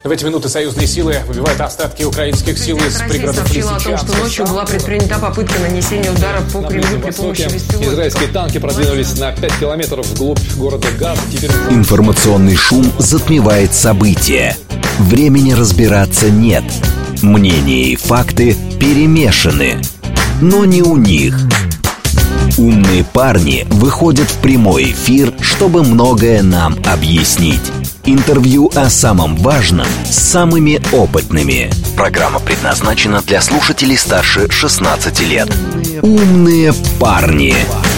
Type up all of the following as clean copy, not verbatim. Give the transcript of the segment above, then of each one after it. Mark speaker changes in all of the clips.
Speaker 1: В эти минуты союзные силы выбивают остатки украинских сил из пригородов
Speaker 2: сообщила о том, что ночью была предпринята попытка нанесения удара по Кремлю при помощи беспилотников.
Speaker 3: Израильские танки продвинулись на 5 километров вглубь города Газ.
Speaker 4: Информационный шум затмевает события. Времени разбираться нет. Мнения и факты перемешаны. Но не у них. Умные парни выходят в прямой эфир, чтобы многое нам объяснить. Интервью о самом важном с самыми опытными. Программа предназначена для слушателей старше 16 лет. Умные парни.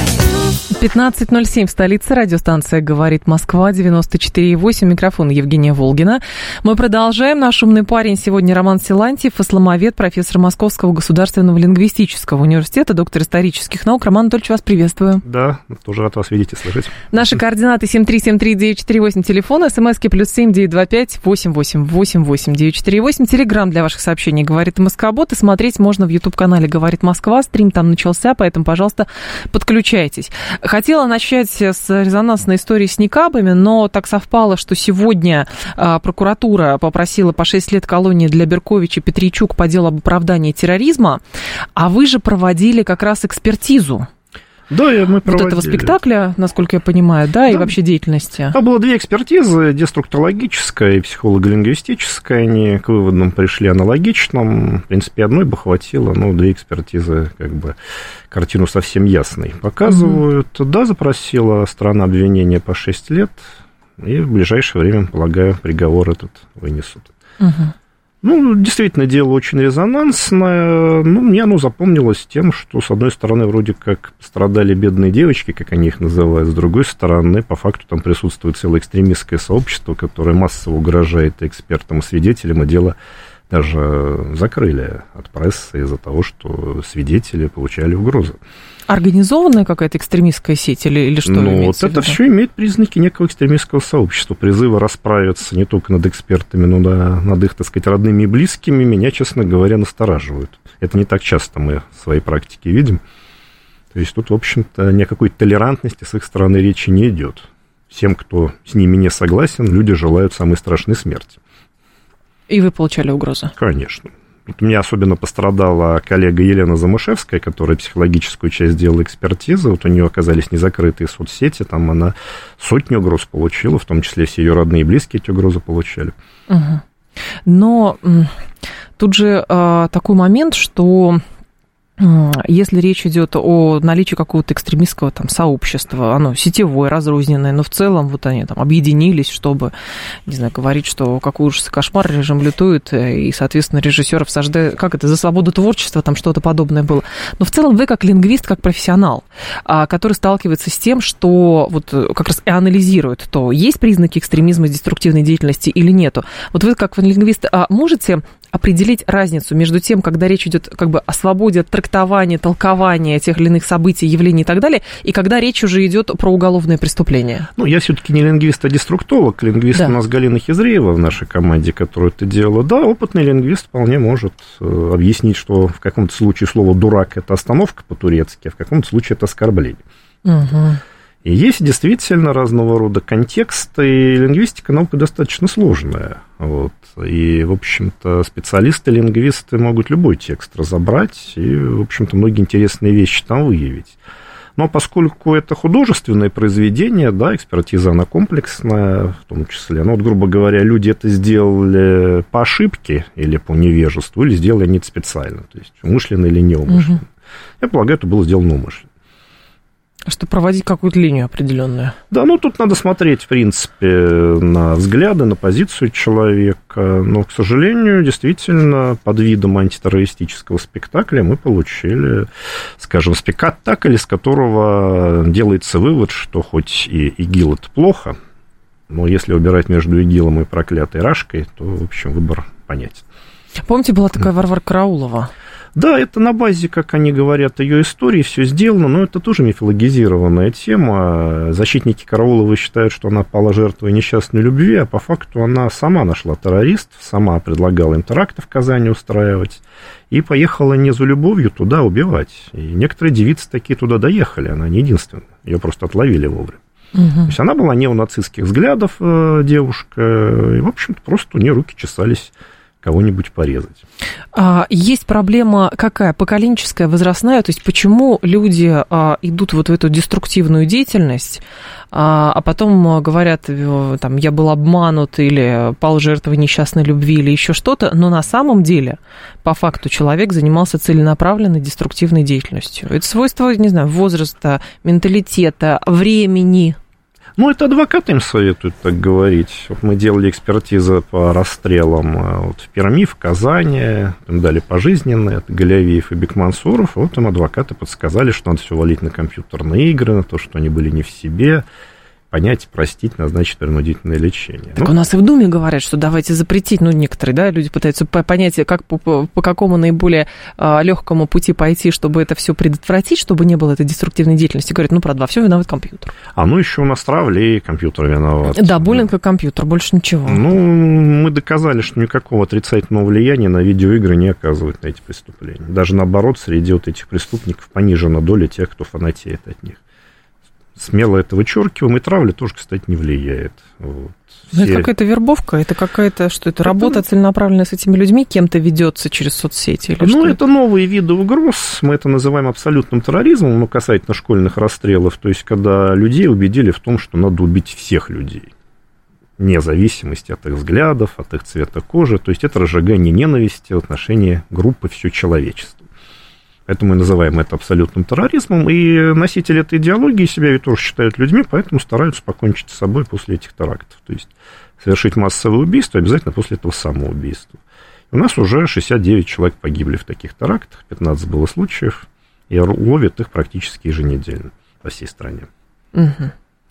Speaker 5: 15:07 в столице. Радиостанция «Говорит Москва», 94,8. Микрофон Евгения Волгина. Мы продолжаем. Наш умный парень сегодня Роман Силантьев, исламовед, профессор Московского государственного лингвистического университета, доктор исторических наук. Роман Анатольевич, вас приветствую.
Speaker 6: Да, тоже рад вас видеть и слышать.
Speaker 5: Наши координаты 7373948, телефон, смски +7 925 8888 948. Телеграм для ваших сообщений «Говорит Москобот». И смотреть можно в YouTube-канале «Говорит Москва». Стрим там начался, поэтому, пожалуйста, подключайтесь. Хотела начать с резонансной истории с никабами, но так совпало, что сегодня прокуратура попросила по 6 лет колонии для Беркович и Петричук по делу об оправдании терроризма, а вы же проводили как раз экспертизу.
Speaker 6: Да, мы проводили.
Speaker 5: Вот этого спектакля, насколько я понимаю, да, и вообще деятельности.
Speaker 6: Там было две экспертизы, деструктологическая и психолого-лингвистическая. Они к выводам пришли аналогичным. В принципе, одной бы хватило, но две экспертизы, как бы, картину совсем ясной показывают. Да, запросила сторона обвинения по 6 лет, и в ближайшее время, полагаю, приговор этот вынесут. Ну, действительно, дело очень резонансное. Ну, мне оно запомнилось тем, что, с одной стороны, вроде как пострадали бедные девочки, как они их называют, с другой стороны, по факту, там присутствует целое экстремистское сообщество, которое массово угрожает экспертам и свидетелям, и дело даже закрыли от прессы из-за того, что свидетели получали угрозы.
Speaker 5: Организованная какая-то экстремистская сеть или что?
Speaker 6: Ну, вот это все имеет признаки некого экстремистского сообщества, призыва расправиться не только над экспертами, но и над их, так сказать, родными и близкими, меня, честно говоря, настораживают. Это не так часто мы в своей практике видим. То есть тут, в общем-то, ни о какой толерантности с их стороны речи не идет. Всем, кто с ними не согласен, люди желают самой страшной смерти. И
Speaker 5: вы получали угрозы?
Speaker 6: Конечно. Вот у меня особенно пострадала коллега Елена Замышевская, которая психологическую часть делала экспертизы. Вот у нее оказались незакрытые соцсети, там она сотни угроз получила, в том числе все ее родные и близкие эти угрозы получали.
Speaker 5: Угу. Но тут же такой момент, что если речь идет о наличии какого-то экстремистского там сообщества, оно сетевое, разрозненное, но в целом вот они там объединились, чтобы, не знаю, говорить, что какой ужас и кошмар, режим лютует, и, соответственно, режиссеров саждают, как это, за свободу творчества, там что-то подобное было. Но в целом вы как лингвист, как профессионал, который сталкивается с тем, что вот как раз и анализирует, то есть признаки экстремизма, деструктивной деятельности или нету. Вот вы как лингвист можете определить разницу между тем, когда речь идет как бы о свободе трактования, толкования тех или иных событий, явлений и так далее, и когда речь уже идет про уголовное преступление?
Speaker 6: Ну, я все-таки не лингвист, а деструктолог. Лингвист у нас Галина Хизреева в нашей команде, которая это делала. Да, опытный лингвист вполне может объяснить, что в каком-то случае слово «дурак» — это остановка по-турецки, а в каком-то случае это оскорбление.
Speaker 5: Угу.
Speaker 6: И есть действительно разного рода контексты, и лингвистика наука достаточно сложная. Вот. И, в общем-то, специалисты-лингвисты могут любой текст разобрать и, в общем-то, многие интересные вещи там выявить. Но поскольку это художественное произведение, да, экспертиза, она комплексная, в том числе, ну, вот, грубо говоря, люди это сделали по ошибке или по невежеству, или сделали они это специально, то есть умышленно или неумышленно. Угу. Я полагаю, это было сделано умышленно.
Speaker 5: Чтобы проводить какую-то линию определенную.
Speaker 6: Да, ну тут надо смотреть, в принципе, на взгляды, на позицию человека. Но, к сожалению, действительно, под видом антитеррористического спектакля мы получили, скажем, спектакль, из которого делается вывод, что хоть и ИГИЛ это плохо, но если выбирать между ИГИЛом и проклятой Рашкой, то, в общем, выбор понятен.
Speaker 5: Помните, была такая Варвара Караулова?
Speaker 6: Да, это на базе, как они говорят, ее истории все сделано, но это тоже мифологизированная тема. Защитники Карауловой считают, что она пала жертвой несчастной любви, а по факту она сама нашла террористов, сама предлагала им теракты в Казани устраивать и поехала не за любовью туда убивать. И некоторые девицы такие туда доехали, она не единственная, ее просто отловили вовремя. То есть она была неонацистских взглядов девушка, и, в общем-то, просто у нее руки чесались кого-нибудь порезать.
Speaker 5: Есть проблема какая? Поколенческая, возрастная? То есть почему люди идут вот в эту деструктивную деятельность, а потом говорят, там, я был обманут или пал жертвой несчастной любви или еще что-то, но на самом деле, по факту, человек занимался целенаправленной деструктивной деятельностью. Это свойство, не знаю, возраста, менталитета, времени.
Speaker 6: Ну, это адвокаты им советуют так говорить. Вот мы делали экспертизы по расстрелам вот в Перми, в Казани, им дали пожизненные, это Галявиев и Бекмансуров. Вот им адвокаты подсказали, что надо все валить на компьютерные игры, на то, что они были не в себе. Понять, простить, назначить принудительное лечение.
Speaker 5: Так у нас и в Думе говорят, что давайте запретить, некоторые, да, люди пытаются понять, как по какому наиболее легкому пути пойти, чтобы это все предотвратить, чтобы не было этой деструктивной деятельности. Говорят, правда, во всем виноват компьютер.
Speaker 6: Еще у нас травли, и компьютер виноват.
Speaker 5: Да, буллинг и компьютер, больше ничего.
Speaker 6: Мы доказали, что никакого отрицательного влияния на видеоигры не оказывают на эти преступления. Даже наоборот, среди вот этих преступников понижена доля тех, кто фанатеет от них. Смело это вычеркиваем, и травля тоже, кстати, не влияет. Вот.
Speaker 5: Это какая-то вербовка, это какая-то, что это работа целенаправленная с этими людьми, кем-то ведется через соцсети? Или что
Speaker 6: это новые виды угроз, мы это называем абсолютным терроризмом, касательно школьных расстрелов, то есть когда людей убедили в том, что надо убить всех людей, вне зависимости от их взглядов, от их цвета кожи, то есть это разжигание ненависти в отношении группы все человечество. Поэтому мы называем это абсолютным терроризмом, и носители этой идеологии себя ведь тоже считают людьми, поэтому стараются покончить с собой после этих терактов. То есть совершить массовое убийство обязательно после этого самоубийства. У нас уже 69 человек погибли в таких терактах, 15 было случаев, и ловят их практически еженедельно по всей стране.
Speaker 5: Угу.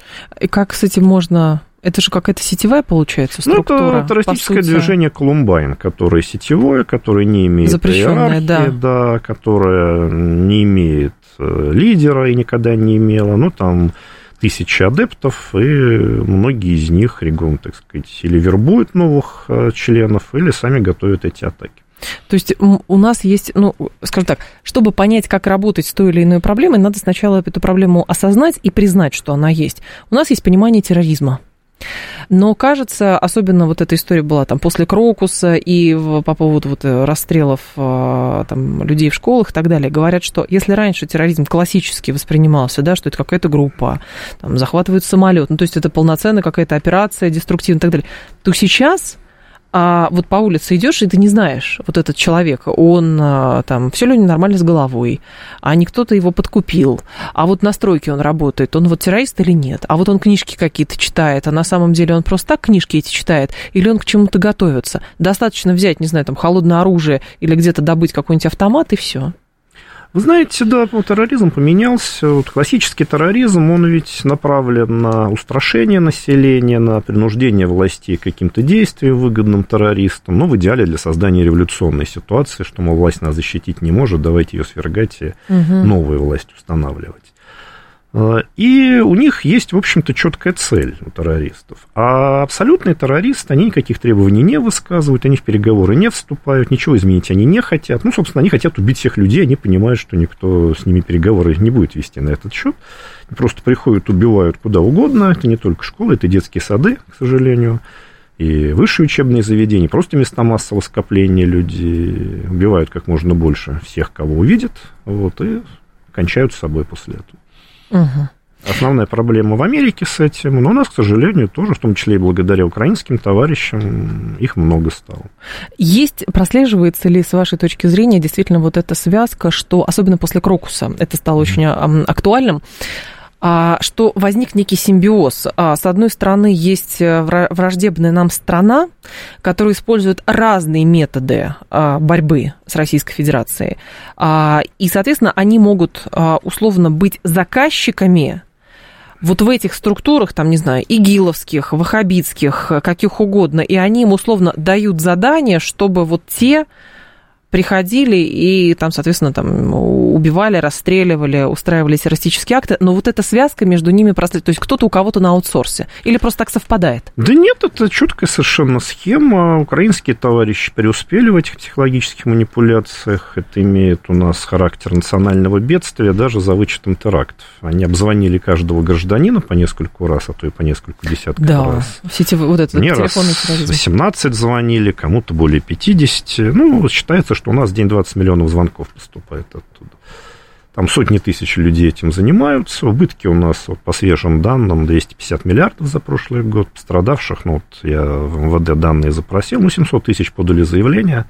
Speaker 5: И как с этим можно... Это же какая-то сетевая, получается, структура?
Speaker 6: Это террористическое движение Колумбайн, которое сетевое, которое не имеет иерархии, да, которое не имеет лидера и никогда не имело. Там 1000 адептов, и многие из них регулярно, так сказать, или вербуют новых членов, или сами готовят эти атаки.
Speaker 5: То есть у нас есть, скажем так, чтобы понять, как работать с той или иной проблемой, надо сначала эту проблему осознать и признать, что она есть. У нас есть понимание терроризма. Но, кажется, особенно вот эта история была там после Крокуса и по поводу расстрелов людей в школах и так далее, говорят, что если раньше терроризм классически воспринимался, да, что это какая-то группа, там, захватывают самолет, то есть это полноценная какая-то операция деструктивная и так далее, то сейчас... вот по улице идешь, и ты не знаешь, вот этот человек, он там, все ли у него нормально с головой, а не кто-то его подкупил, а вот на стройке он работает, он вот террорист или нет, а вот он книжки какие-то читает, а на самом деле он просто так книжки эти читает, или он к чему-то готовится. Достаточно взять, не знаю, там, холодное оружие или где-то добыть какой-нибудь автомат, и все.
Speaker 6: Вы знаете, да, терроризм поменялся. Классический терроризм, он ведь направлен на устрашение населения, на принуждение властей к каким-то действиям выгодным террористам, в идеале для создания революционной ситуации, что, власть нас защитить не может, давайте ее свергать и новую власть устанавливать. И у них есть, в общем-то, четкая цель у террористов. А абсолютные террористы, они никаких требований не высказывают, они в переговоры не вступают, ничего изменить они не хотят. Собственно, они хотят убить всех людей, они понимают, что никто с ними переговоры не будет вести на этот счет. Просто приходят, убивают куда угодно. Это не только школы, это детские сады, к сожалению, и высшие учебные заведения, просто места массового скопления людей. Убивают как можно больше всех, кого увидят, и кончают с собой после этого. Основная проблема в Америке с этим, но у нас, к сожалению, тоже, в том числе и благодаря украинским товарищам, их много стало.
Speaker 5: Прослеживается ли, с вашей точки зрения, действительно вот эта связка, что, особенно после Крокуса, это стало очень актуальным, что возник некий симбиоз. С одной стороны, есть враждебная нам страна, которая использует разные методы борьбы с Российской Федерацией. И, соответственно, они могут условно быть заказчиками вот в этих структурах, там, не знаю, игиловских, ваххабитских, каких угодно, и они им условно дают задание, чтобы вот те приходили и там, соответственно, там убивали, расстреливали, устраивали террористические акты, но вот эта связка между ними проследует, то есть кто-то у кого-то на аутсорсе, или просто так совпадает?
Speaker 6: Да нет, это четкая совершенно схема. Украинские товарищи преуспели в этих психологических манипуляциях. Это имеет у нас характер национального бедствия, даже за вычетом терактов. Они обзвонили каждого гражданина по нескольку раз, а то и по несколько десятков раз.
Speaker 5: Да, сетевой, вот этот телефонный терроризм.
Speaker 6: 18 звонили, кому-то более 50. Ну, считается, что у нас в день 20 миллионов звонков поступает оттуда. Там сотни тысяч людей этим занимаются. Убытки у нас, вот, по свежим данным, 250 миллиардов за прошлый год. Пострадавших, ну, вот я в МВД данные запросил, 700 тысяч подали заявления.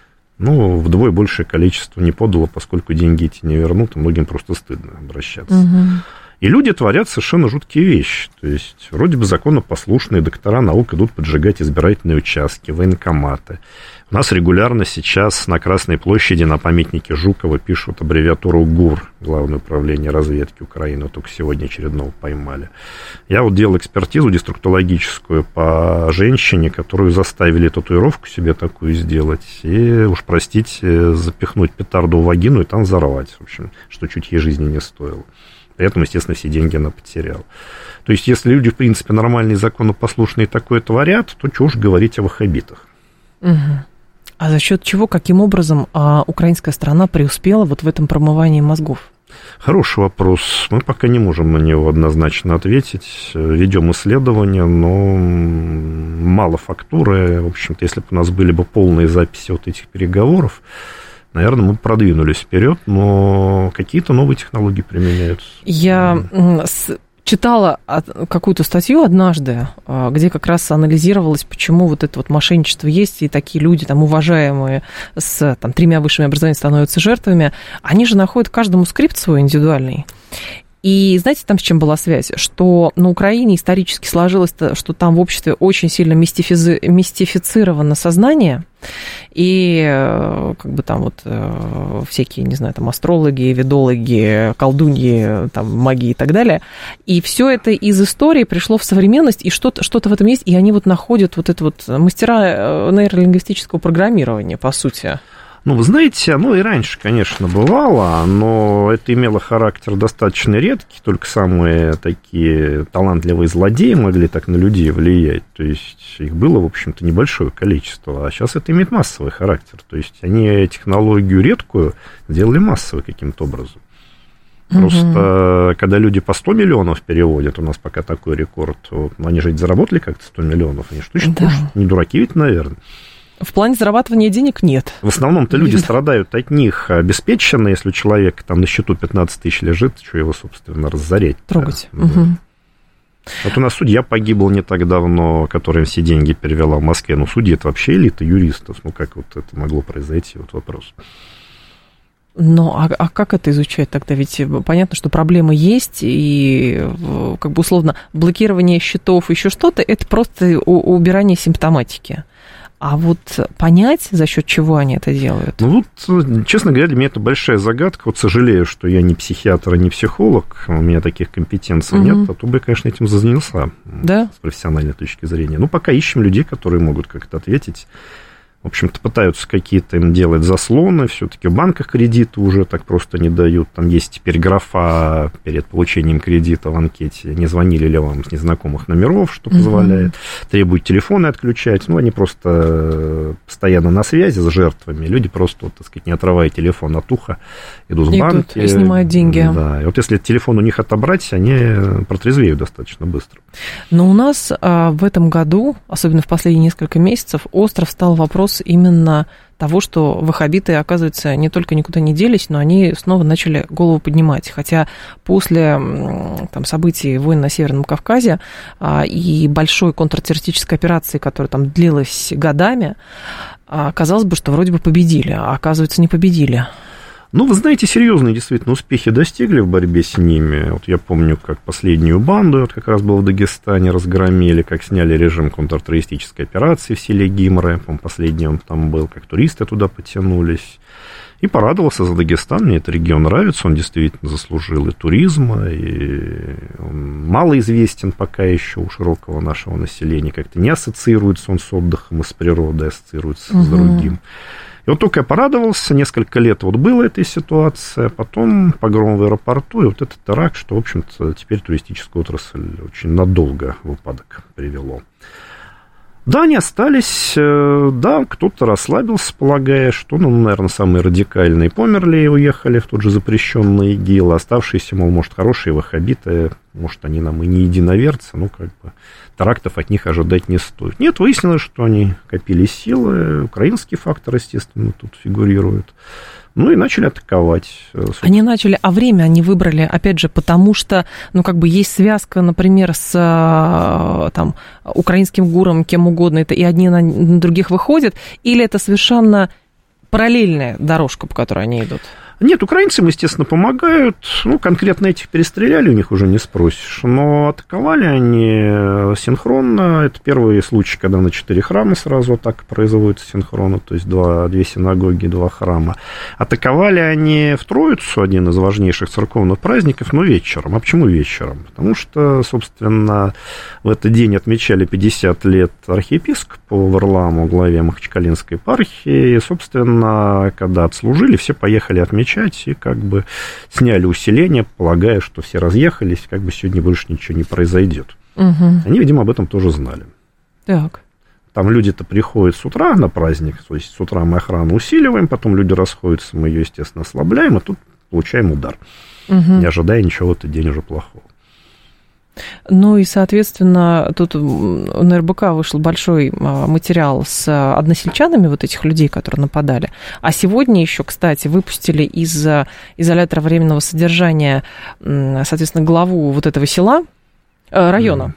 Speaker 6: Вдвое большее количество не подало, поскольку деньги эти не вернут, и многим просто стыдно обращаться. Угу. И люди творят совершенно жуткие вещи. То есть, вроде бы законопослушные доктора наук идут поджигать избирательные участки, военкоматы. У нас регулярно сейчас на Красной площади на памятнике Жукова пишут аббревиатуру ГУР, Главное управление разведки Украины, только сегодня очередного поймали. Я вот делал экспертизу деструктологическую по женщине, которую заставили татуировку себе такую сделать, и, уж простите, запихнуть петарду в вагину и там взорвать, в общем, что чуть ей жизни не стоило. При этом, естественно, все деньги она потеряла. То есть, если люди, в принципе, нормальные, законопослушные такое творят, то чего уж говорить о ваххабитах.
Speaker 5: Угу. А за счет чего, каким образом украинская страна преуспела вот в этом промывании мозгов?
Speaker 6: Хороший вопрос. Мы пока не можем на него однозначно ответить. Ведем исследования, но мало фактуры. В общем-то, если бы у нас были бы полные записи вот этих переговоров, наверное, мы продвинулись вперед, но какие-то новые технологии применяются.
Speaker 5: Я читала какую-то статью однажды, где как раз анализировалось, почему вот это вот мошенничество есть, и такие люди, там, уважаемые, с 3 высшими образованиями становятся жертвами. Они же находят каждому скрипт свой индивидуальный. И знаете, там с чем была связь? Что на Украине исторически сложилось, что там в обществе очень сильно мистифицировано сознание, и как бы там вот всякие, не знаю, там астрологи, ведологи, колдуньи, там магии и так далее. И все это из истории пришло в современность, и что-то в этом есть, и они вот находят вот это вот мастера нейролингвистического программирования, по сути.
Speaker 6: Вы знаете, оно и раньше, конечно, бывало, но это имело характер достаточно редкий, только самые такие талантливые злодеи могли так на людей влиять, то есть их было, в общем-то, небольшое количество, а сейчас это имеет массовый характер, то есть они технологию редкую сделали массовой каким-то образом. Просто, когда люди по 100 миллионов переводят, у нас пока такой рекорд, они же ведь заработали как-то 100 миллионов, они же точно не дураки ведь, наверное.
Speaker 5: В плане зарабатывания денег нет.
Speaker 6: В основном-то люди страдают от них обеспеченно, если у человека там на счету 15 тысяч лежит, что его, собственно, разорять.
Speaker 5: Трогать.
Speaker 6: Да. Угу. Вот у нас судья погибл не так давно, которая все деньги перевела в Москве. Судьи — это вообще элита юристов. Как вот это могло произойти? Вот вопрос.
Speaker 5: А как это изучать тогда? Ведь понятно, что проблемы есть, и как бы условно блокирование счетов, еще что-то, это просто убирание симптоматики. А вот понять, за счет чего они это делают?
Speaker 6: Честно говоря, для меня это большая загадка. Сожалею, что я не психиатр и не психолог, у меня таких компетенций нет, а то бы я, конечно, этим занялся с профессиональной точки зрения. Пока ищем людей, которые могут как-то ответить. В общем-то, пытаются какие-то им делать заслоны, все-таки в банках кредиты уже так просто не дают. Там есть теперь графа перед получением кредита в анкете, не звонили ли вам с незнакомых номеров, что позволяет, требуют телефоны отключать. Они просто постоянно на связи с жертвами. Люди просто, не отрывая телефон от уха, идут в банки.
Speaker 5: И снимают деньги.
Speaker 6: Да, и если телефон у них отобрать, они протрезвеют достаточно быстро.
Speaker 5: Но у нас в этом году, особенно в последние несколько месяцев, остро встал вопрос именно того, что ваххабиты, оказывается, не только никуда не делись, но они снова начали голову поднимать. Хотя после событий войн на Северном Кавказе и большой контртеррористической операции, которая там длилась годами, казалось бы, что вроде бы победили, а оказывается, не победили.
Speaker 6: Вы знаете, серьезные действительно успехи достигли в борьбе с ними. Я помню, как последнюю банду, как раз был в Дагестане, разгромили, как сняли режим контртеррористической операции в селе Гимры. По-моему, последний он там был, как туристы туда потянулись. И порадовался за Дагестан, мне этот регион нравится, он действительно заслужил и туризма, и он малоизвестен пока еще у широкого нашего населения, как-то не ассоциируется он с отдыхом и с природой, ассоциируется с другим. И вот только я порадовался, несколько лет вот была эта ситуация, потом погром в аэропорту, и вот этот теракт, что, в общем-то, теперь туристическую отрасль очень надолго в упадок привело. Да, они остались, да, кто-то расслабился, полагая, что, наверное, самые радикальные померли и уехали в тот же запрещенный ИГИЛ, оставшиеся, мол, может, хорошие ваххабиты, может, они нам и не единоверцы, терактов от них ожидать не стоит. Нет, выяснилось, что они копили силы, украинский фактор, естественно, тут фигурирует. И начали атаковать.
Speaker 5: Они начали, а время они выбрали, опять же, потому что, есть связка, например, с украинским ГУРом, кем угодно, это и одни на других выходят, или это совершенно параллельная дорожка, по которой они идут?
Speaker 6: Нет, украинцы им, естественно, помогают. Конкретно этих перестреляли, у них уже не спросишь. Но атаковали они синхронно. Это первый случай, когда на 4 храма сразу атака производится синхронно, то есть 2 синагоги, 2 храма. Атаковали они в Троицу, один из важнейших церковных праздников, но вечером. А почему вечером? Потому что, собственно, в этот день отмечали 50 лет архиепископу Варламу, главе Махачкалинской епархии. И, собственно, когда отслужили, все поехали отмечать и сняли усиление, полагая, что все разъехались, сегодня больше ничего не произойдет. Угу. Они, видимо, об этом тоже знали.
Speaker 5: Так.
Speaker 6: Там люди-то приходят с утра на праздник, то есть с утра мы охрану усиливаем, потом люди расходятся, мы ее, естественно, ослабляем, и тут получаем удар, не ожидая ничего в этот день уже плохого.
Speaker 5: И, соответственно, тут на РБК вышел большой материал с односельчанами вот этих людей, которые нападали. А сегодня еще, кстати, выпустили из изолятора временного содержания, соответственно, главу вот этого села, района,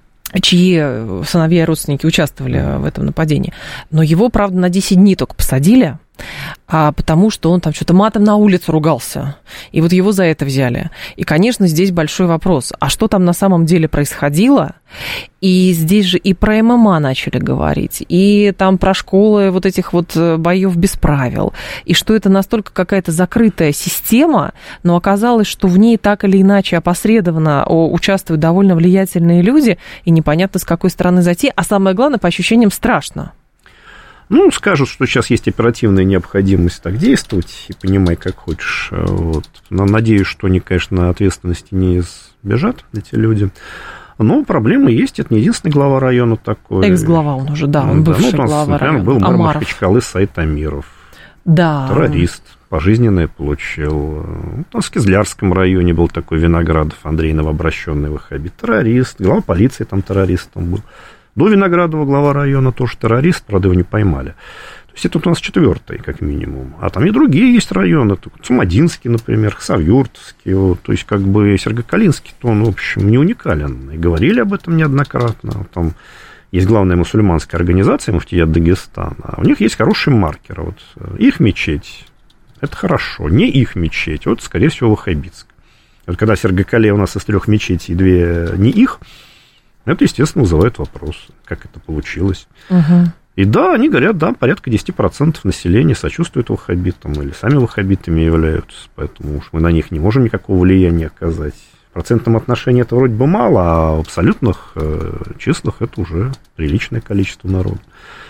Speaker 5: чьи сыновья и родственники участвовали в этом нападении. Но его, правда, на 10 дней только посадили, потому что он там что-то матом на улицу ругался. И вот его за это взяли. И, конечно, здесь большой вопрос. А что там на самом деле происходило? И здесь же и про ММА начали говорить, и там про школы вот этих вот боев без правил. И что это настолько какая-то закрытая система, но оказалось, что в ней так или иначе опосредованно участвуют довольно влиятельные люди, и непонятно, с какой стороны зайти. А самое главное, по ощущениям, страшно.
Speaker 6: Скажут, что сейчас есть оперативная необходимость так действовать, и понимай, как хочешь. Но надеюсь, что они, конечно, ответственности не избежат, эти люди. Но проблемы есть, это не единственный глава района такой.
Speaker 5: Экс-глава он уже, да, он бывший глава района.
Speaker 6: Был мэр Махачкалы Саид Амиров.
Speaker 5: Да.
Speaker 6: Террорист, пожизненное получил. В Кизлярском районе был такой Виноградов Андрей, новообращенный ваххабит. Террорист, глава полиции там террористом был. До Виноградова глава района тоже террорист, правда, его не поймали. То есть это у нас 4-й, как минимум. А там и другие есть районы. Цумадинский, например, Хасавюртовский. То есть, Сергокалинский-то он, в общем, не уникален. И говорили об этом неоднократно. Там есть главная мусульманская организация Муфтият Дагестана. А у них есть хороший маркер. Их мечеть – это хорошо. Не их мечеть, скорее всего, ваххабитская. Когда Сергокале у нас из 3 мечетей 2 не их, это, естественно, вызывает вопрос, как это получилось. Угу. И да, они говорят, да, порядка 10% населения сочувствует ваххабитам или сами ваххабитами являются, поэтому уж мы на них не можем никакого влияния оказать. В процентном отношении это вроде бы мало, а в абсолютных числах это уже приличное количество народа.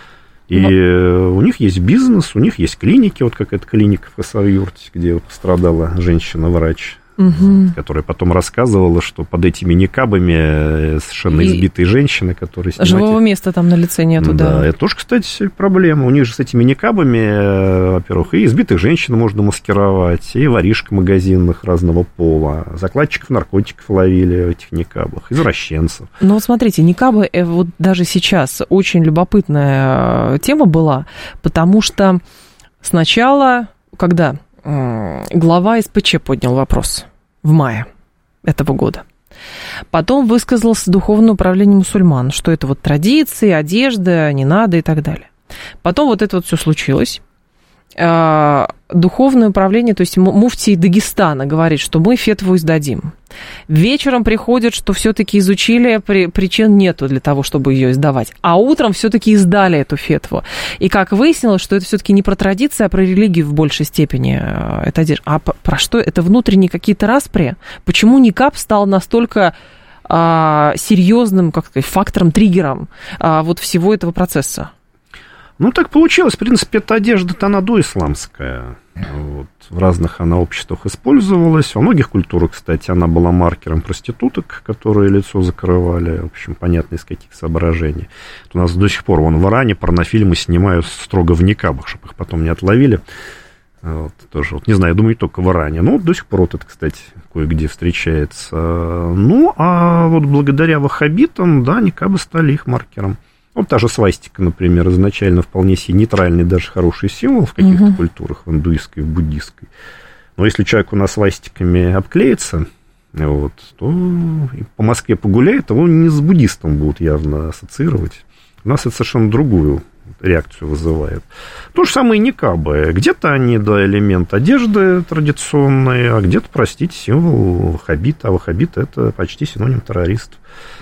Speaker 6: И у них есть бизнес, у них есть клиники, как эта клиника в Хасавюрте, где пострадала женщина-врач, которая потом рассказывала, что под этими никабами совершенно избитые женщины, которые снимают...
Speaker 5: Живого места там на лице нету, да.
Speaker 6: Да, это тоже, кстати, проблема. У них же с этими никабами, во-первых, и избитых женщин можно маскировать, и воришек магазинных разного пола, закладчиков наркотиков ловили в этих никабах, извращенцев.
Speaker 5: Смотрите, никабы даже сейчас очень любопытная тема была, потому что сначала, когда... глава СПЧ поднял вопрос в мае этого года. Потом высказался Духовное управление мусульман, что это традиции, одежда, не надо и так далее. Потом это все случилось. Духовное управление, то есть муфтий Дагестана говорит, что мы фетву издадим. Вечером приходят, что все-таки изучили, причин нету для того, чтобы ее издавать. А утром все-таки издали эту фетву. И как выяснилось, что это все-таки не про традиции, а про религию в большей степени. Это одежда. А про что? Это внутренние какие-то распри? Почему никаб стал настолько серьезным, фактором, триггером всего этого процесса?
Speaker 6: Ну, так получилось. В принципе, эта одежда-то она доисламская. Вот. В разных она обществах использовалась. Во многих культурах, кстати, она была маркером проституток, которые лицо закрывали. В общем, понятно, из каких соображений. У нас до сих пор в Иране порнофильмы снимают строго в никабах, чтобы их потом не отловили. Вот, тоже, вот, не знаю, я думаю, не только в Иране. Но вот до сих пор вот это, кстати, кое-где встречается. Ну, а вот благодаря ваххабитам, да, никабы стали их маркером. Вот та же свастика, например, изначально вполне себе нейтральный, даже хороший символ в каких-то культурах, в индуистской, в буддистской. Но если человек у нас свастиками обклеится, вот, то по Москве погуляет, его не с буддистом будут явно ассоциировать. У нас это совершенно другую реакцию вызывает. То же самое и никабы. Где-то они, да, элемент одежды традиционный, а где-то, простите, символ ваххабита. А ваххабит — это почти синоним террористов.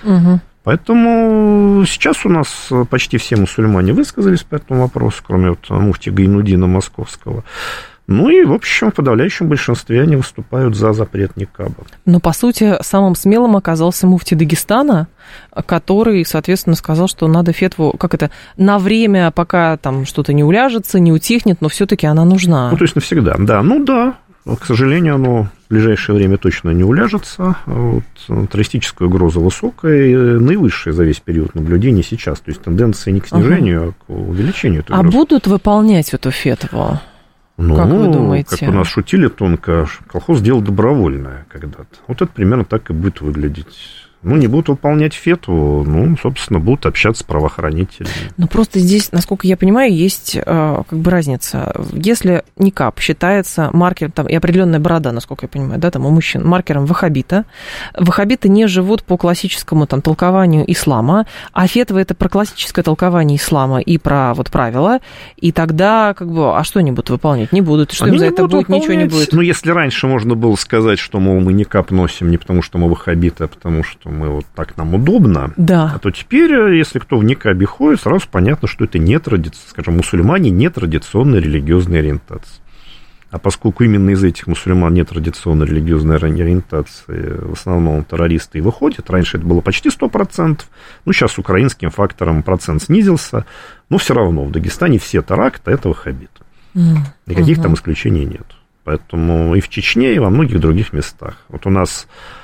Speaker 6: Поэтому сейчас у нас почти все мусульмане высказались по этому вопросу, кроме вот муфти Гайнуддина Московского. Ну и, в общем, в подавляющем большинстве они выступают за запрет никаба.
Speaker 5: Но, по сути, самым смелым оказался муфти Дагестана, который, соответственно, сказал, что надо фетву, на время, пока там что-то не уляжется, не утихнет, но все-таки она нужна.
Speaker 6: Ну, то есть навсегда, да. Ну, да. К сожалению, оно в ближайшее время точно не уляжется. Вот, террористическая угроза высокая, и наивысшая за весь период наблюдения сейчас. То есть тенденция не к снижению, а к увеличению этой угрозы.
Speaker 5: А будут выполнять эту фетву?
Speaker 6: Ну,
Speaker 5: как вы думаете?
Speaker 6: Как у нас шутили тонко, колхоз дело добровольное когда-то. Вот это примерно так и будет выглядеть. Ну, не будут выполнять фетву, ну, собственно, будут общаться с правоохранителями.
Speaker 5: Но просто здесь, насколько я понимаю, есть разница. Если никаб считается маркером, там, и определенная борода, насколько я понимаю, да, там у мужчин, маркером ваххабита, ваххабиты не живут по классическому там толкованию ислама, а фетва — это про классическое толкование ислама и про вот правила, и тогда, а что они будут выполнять? Не будут. Что им за это будет? Ничего не будет.
Speaker 6: Ну, если раньше можно было сказать, что, мол, мы никаб носим не потому, что мы ваххабиты, а потому что мы вот так нам удобно,
Speaker 5: да.
Speaker 6: А то теперь, если кто в никабе ходит, сразу понятно, что это не традиция, скажем, мусульмане нетрадиционной религиозной ориентации. А поскольку именно из этих мусульман нетрадиционной религиозной ориентации в основном террористы и выходят, раньше это было почти 100%, ну, сейчас с украинским фактором процент снизился, но все равно в Дагестане все теракты — это ваххабиты. Никаких там исключений нет. Поэтому и в Чечне, и во многих других местах. Вот у нас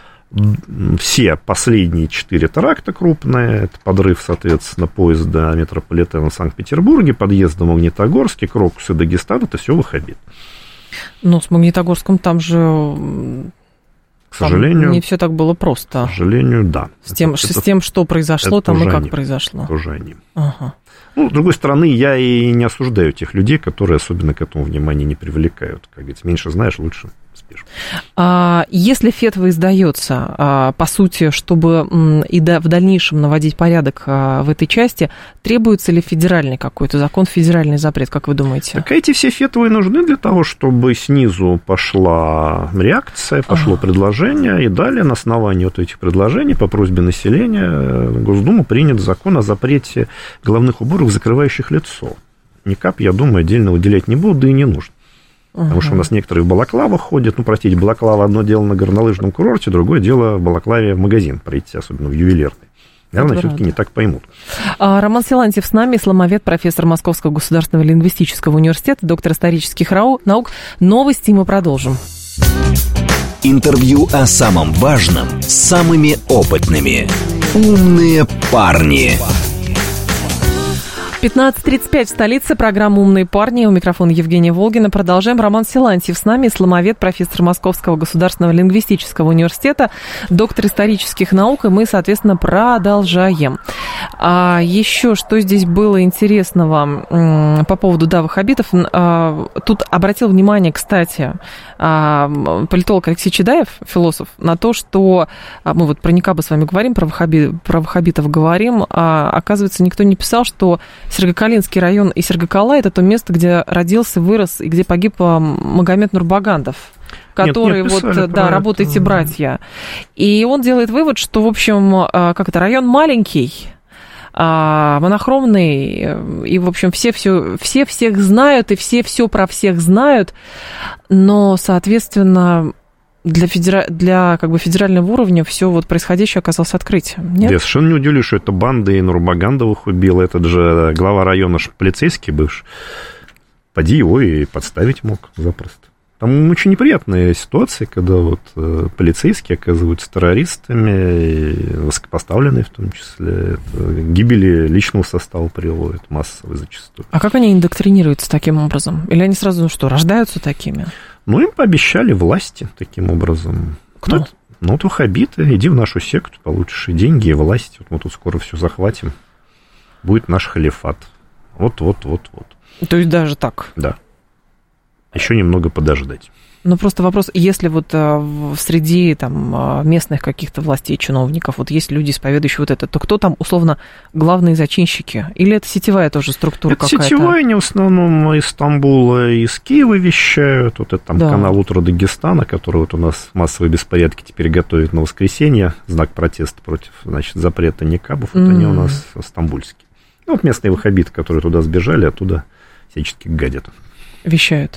Speaker 6: все последние 4 теракта крупные, это подрыв, соответственно, поезда метрополитена в Санкт-Петербурге, подъезд до Магнитогорска, Крокус и Дагестан, это все ваххабит.
Speaker 5: Ну, с Магнитогорском там же,
Speaker 6: к сожалению,
Speaker 5: не все так было просто.
Speaker 6: К сожалению, да.
Speaker 5: С тем, что произошло там и как произошло.
Speaker 6: Тоже они.
Speaker 5: Ага.
Speaker 6: Ну, с другой стороны, я и не осуждаю тех людей, которые особенно к этому внимания не привлекают. Как говорится, меньше знаешь, лучше спишь.
Speaker 5: Если фетва издается, по сути, чтобы и в дальнейшем наводить порядок в этой части, требуется ли федеральный какой-то закон, федеральный запрет, как вы думаете?
Speaker 6: Так эти все фетвы нужны для того, чтобы снизу пошла реакция, пошло предложение, и далее на основании вот этих предложений по просьбе населения Госдума принят закон о запрете головных уборов, закрывающих лицо. Никаб, я думаю, отдельно выделять не буду, да и не нужно. Потому что у нас некоторые в балаклавах ходят. Ну, простите, балаклава — одно дело на горнолыжном курорте, другое дело в балаклаве в магазин пройти, особенно в ювелирный. Наверное, все-таки не так поймут.
Speaker 5: Роман Силантьев с нами, исламовед, профессор Московского государственного лингвистического университета, доктор исторических наук. Новости мы продолжим.
Speaker 4: Интервью о самом важном с самыми опытными. «Умные парни».
Speaker 5: 15:35 в столице. Программа «Умные парни». У микрофона Евгения Волгина. Продолжаем. Роман Силантьев с нами, исламовед, профессор Московского государственного лингвистического университета, доктор исторических наук. И мы, соответственно, продолжаем. Еще что здесь было интересного по поводу ваххабитов. Тут обратил внимание, кстати, политолог Алексей Чедаев, философ, на то, что мы вот про никабы с вами говорим, про ваххабитов говорим, а оказывается, никто не писал, что Сергокалинский район и Сергокала — это то место, где родился, вырос и где погиб Магомед Нурбагандов, который «Работайте, братья». И он делает вывод, что, в общем, район маленький, монохромный, и, в общем, все всех знают, и все про всех знают, но, соответственно, для как бы федерального уровня все вот происходящее оказалось открытием, нет?
Speaker 6: Я совершенно не удивлюсь, что это банда и Нурмагандовых убила. Этот же глава района полицейский бывший. Поди его и подставить мог запросто. Там очень неприятная ситуация, когда вот полицейские оказываются террористами, высокопоставленные в том числе. Это к гибели личного состава приводит, массовой зачастую.
Speaker 5: А как они индоктринируются таким образом? Или они сразу, рождаются такими?
Speaker 6: Ну, им пообещали власти таким образом.
Speaker 5: Кто?
Speaker 6: Ну, вот ваххабиты, иди в нашу секту, получишь и деньги, и власть. Вот мы тут скоро все захватим. Будет наш халифат. Вот.
Speaker 5: То есть даже так?
Speaker 6: Да. Еще немного подождать.
Speaker 5: Ну, просто вопрос, если вот среди там местных каких-то властей, чиновников, вот есть люди, исповедующие вот это, то кто там, условно, главные зачинщики? Или это сетевая тоже структура это какая-то? Это сетевая,
Speaker 6: они в основном из Стамбула и из Киева вещают. Вот это там канал «Утро Дагестана», который вот у нас массовые беспорядки теперь готовит на воскресенье, знак протеста против, значит, запрета никабов. Вот они у нас стамбульские. Ну, вот местные ваххабиты, которые туда сбежали, оттуда всячески гадят.
Speaker 5: Вещают.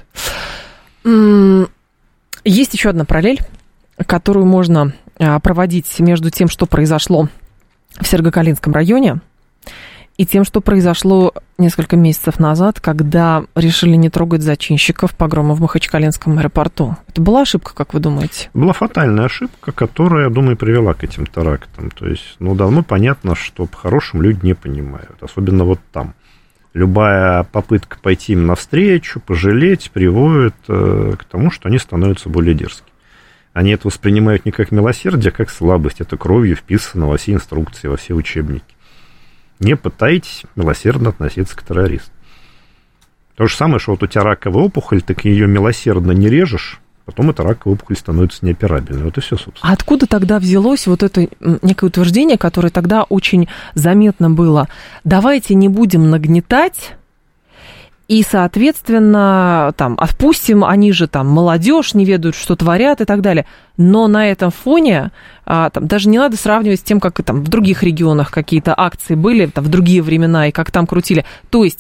Speaker 5: Есть еще одна параллель, которую можно проводить между тем, что произошло в Сергокалинском районе, и тем, что произошло несколько месяцев назад, когда решили не трогать зачинщиков погрома в Махачкалинском аэропорту. Это была ошибка, как вы думаете?
Speaker 6: Была фатальная ошибка, которая, я думаю, привела к этим терактам. То есть, давно понятно, что по-хорошему люди не понимают, особенно вот там. Любая попытка пойти им навстречу, пожалеть, приводит к тому, что они становятся более дерзкими. Они это воспринимают не как милосердие, а как слабость. Это кровью вписано во все инструкции, во все учебники. Не пытайтесь милосердно относиться к террористам. То же самое, что вот у тебя раковая опухоль, так ее милосердно не режешь, потом эта раковая опухоль становится неоперабельной. Вот и все, собственно.
Speaker 5: А откуда тогда взялось вот это некое утверждение, которое тогда очень заметно было? Давайте не будем нагнетать и, соответственно, там, отпустим, они же там молодежь, не ведают, что творят и так далее. Но на этом фоне там, даже не надо сравнивать с тем, как там в других регионах какие-то акции были, там, в другие времена, и как там крутили. То есть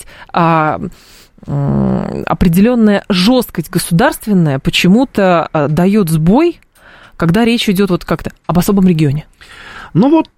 Speaker 5: определенная жесткость государственная почему-то дает сбой, когда речь идет вот как-то об особом регионе.
Speaker 6: Ну вот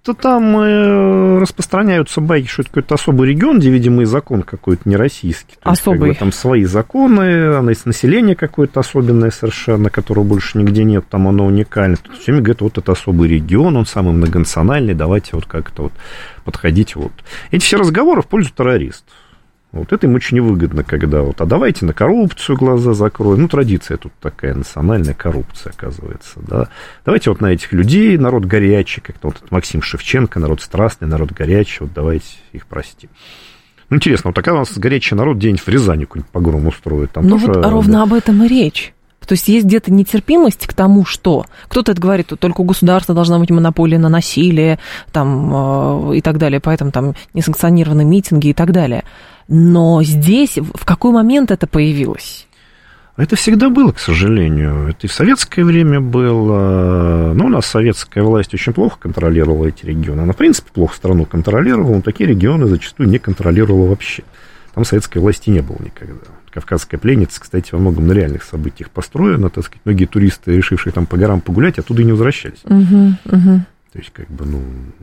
Speaker 6: там распространяются байки, что это какой-то особый регион, где, видимо, и закон какой-то не российский. То
Speaker 5: особый.
Speaker 6: Есть, там свои законы, население какое-то особенное совершенно, которого больше нигде нет, там оно уникально. Все время говорят, вот это особый регион, он самый многонациональный, давайте вот как-то вот подходить вот. Эти все разговоры в пользу террористов. Вот это им очень невыгодно, когда вот, а давайте на коррупцию глаза закроем. Ну, традиция тут такая, национальная коррупция, оказывается, да. Давайте вот на этих людей, народ горячий, как-то вот Максим Шевченко, народ страстный, народ горячий, вот давайте их простим. Ну, интересно, вот такая у нас горячий народ где-нибудь в Рязани какой-нибудь погром устроит. Там тоже,
Speaker 5: вот ровно об этом и речь. То есть есть где-то нетерпимость к тому, что кто-то это говорит, только у государства должна быть монополия на насилие там, и так далее, поэтому там несанкционированные митинги и так далее. Но здесь в какой момент это появилось?
Speaker 6: Это всегда было, к сожалению. Это и в советское время было. Но у нас советская власть очень плохо контролировала эти регионы. Она, в принципе, плохо страну контролировала, но такие регионы зачастую не контролировала вообще. Там советской власти не было никогда. Кавказская пленница, кстати, во многом на реальных событиях построена. Так сказать, многие туристы, решившие там по горам погулять, оттуда и не возвращались. То есть, как бы,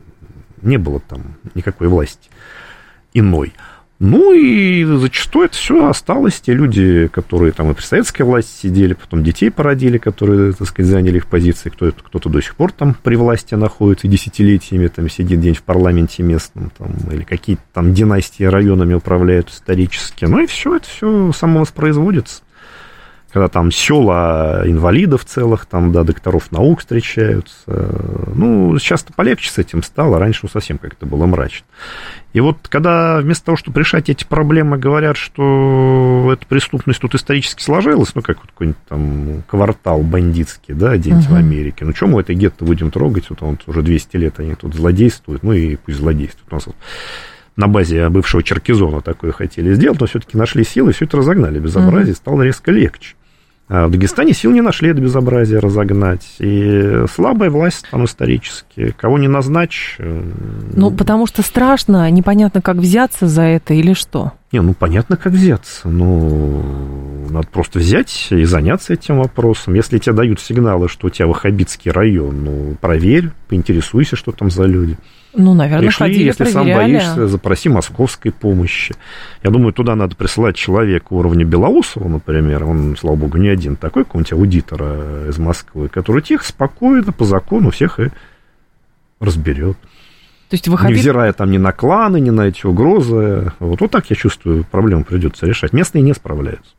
Speaker 6: не было там никакой власти иной. Ну, и зачастую это все осталось. Те люди, которые там и при советской власти сидели, потом детей породили, которые, так сказать, заняли их позиции. Кто-то до сих пор там при власти находится и десятилетиями там сидит где-нибудь в парламенте местном, там, или какие-то там династии районами управляют исторически. Ну, и все это все самовоспроизводится. Когда там села инвалидов целых, там, да, докторов наук встречаются. Ну, сейчас-то полегче с этим стало, раньше совсем как-то было мрачно. И вот когда вместо того, чтобы решать эти проблемы, говорят, что эта преступность тут исторически сложилась, ну, как вот какой-нибудь там квартал бандитский, да, где-нибудь в Америке. Ну, что мы это гетто будем трогать? Вот он уже 200 лет они тут злодействуют, ну, и пусть злодействуют. У нас вот на базе бывшего Черкизона такое хотели сделать, но все-таки нашли силы, все это разогнали. Безобразие стало резко легче. А в Дагестане сил не нашли это безобразие разогнать. И слабая власть там исторически. Кого не назначь...
Speaker 5: Ну, потому что страшно, непонятно, как взяться за это или что?
Speaker 6: Не, ну, понятно, как взяться. Но надо просто взять и заняться этим вопросом. Если тебе дают сигналы, что у тебя ваххабитский район, проверь, поинтересуйся, что там за люди.
Speaker 5: Наверное,
Speaker 6: пришли,
Speaker 5: ходили,
Speaker 6: если
Speaker 5: проверяли.
Speaker 6: сам боишься, запроси московской помощи. Я думаю, туда надо присылать человека уровня Белоусова, например. Он, слава богу, не один такой, какого-нибудь аудитора из Москвы, который тихо, спокойно, по закону всех и разберет.
Speaker 5: То есть ваххабит...
Speaker 6: Невзирая там ни на кланы, ни на эти угрозы. Вот так, я чувствую, проблему придется решать. Местные не справляются.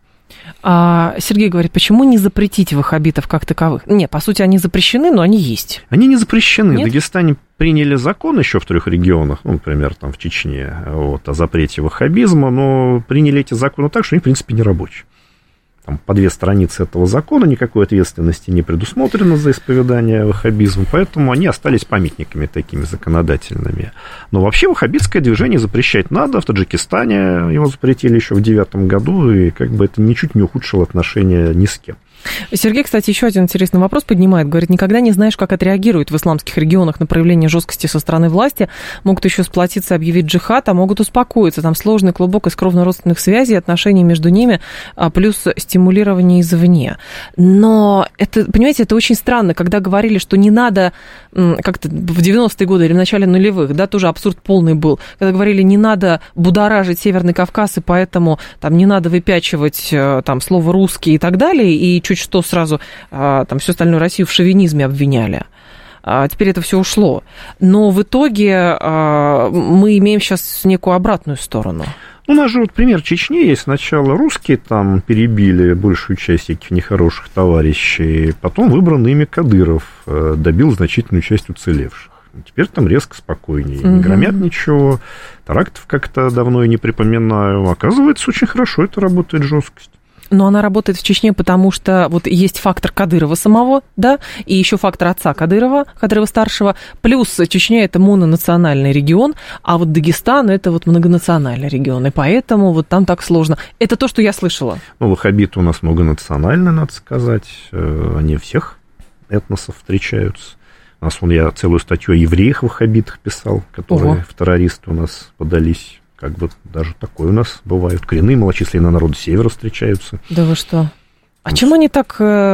Speaker 5: Сергей говорит, почему не запретить ваххабитов как таковых? Нет, по сути, они запрещены, но они есть.
Speaker 6: Они не запрещены.
Speaker 5: Нет?
Speaker 6: В Дагестане приняли закон еще в 3 регионах, например, там в Чечне, о запрете ваххабизма, но приняли эти законы так, что они, в принципе, не рабочие. Там по 2 страницы этого закона, никакой ответственности не предусмотрено за исповедание ваххабизма, поэтому они остались памятниками такими законодательными. Но вообще ваххабитское движение запрещать надо. В Таджикистане его запретили еще в 2009 году, и это ничуть не ухудшило отношения ни с кем.
Speaker 5: Сергей, кстати, еще один интересный вопрос поднимает. Говорит, никогда не знаешь, как отреагируют в исламских регионах на проявление жесткости со стороны власти. Могут еще сплотиться, объявить джихад, а могут успокоиться. Там сложный клубок из кровно-родственных связей, отношений между ними, плюс стимулирование извне. Но это, понимаете, это очень странно, когда говорили, что не надо, как-то в 90-е годы или в начале нулевых, да, тоже абсурд полный был, когда говорили, не надо будоражить Северный Кавказ, и поэтому там не надо выпячивать там слово «русский» и так далее, и чуть что сразу там всю остальную Россию в шовинизме обвиняли. Теперь это все ушло. Но в итоге мы имеем сейчас некую обратную сторону.
Speaker 6: У нас же пример Чечни есть. Сначала русские там перебили большую часть всяких нехороших товарищей, потом выбранный ими Кадыров добил значительную часть уцелевших. Теперь там резко спокойнее. Не громят ничего, терактов как-то давно и не припоминаю. Оказывается, очень хорошо это работает, жесткость.
Speaker 5: Но она работает в Чечне, потому что вот есть фактор Кадырова самого, да, и еще фактор отца Кадырова-старшего, плюс Чечня – это мононациональный регион, а вот Дагестан – это вот многонациональный регион, и поэтому вот там так сложно. Это то, что я слышала.
Speaker 6: Ваххабиты у нас многонациональные, надо сказать, они всех этносов встречаются. У нас, я целую статью о евреях-ваххабитах писал, которые в террористы у нас подались. Даже такое у нас бывает. Коренные малочисленные народы севера встречаются.
Speaker 5: Да вы что? А чем они так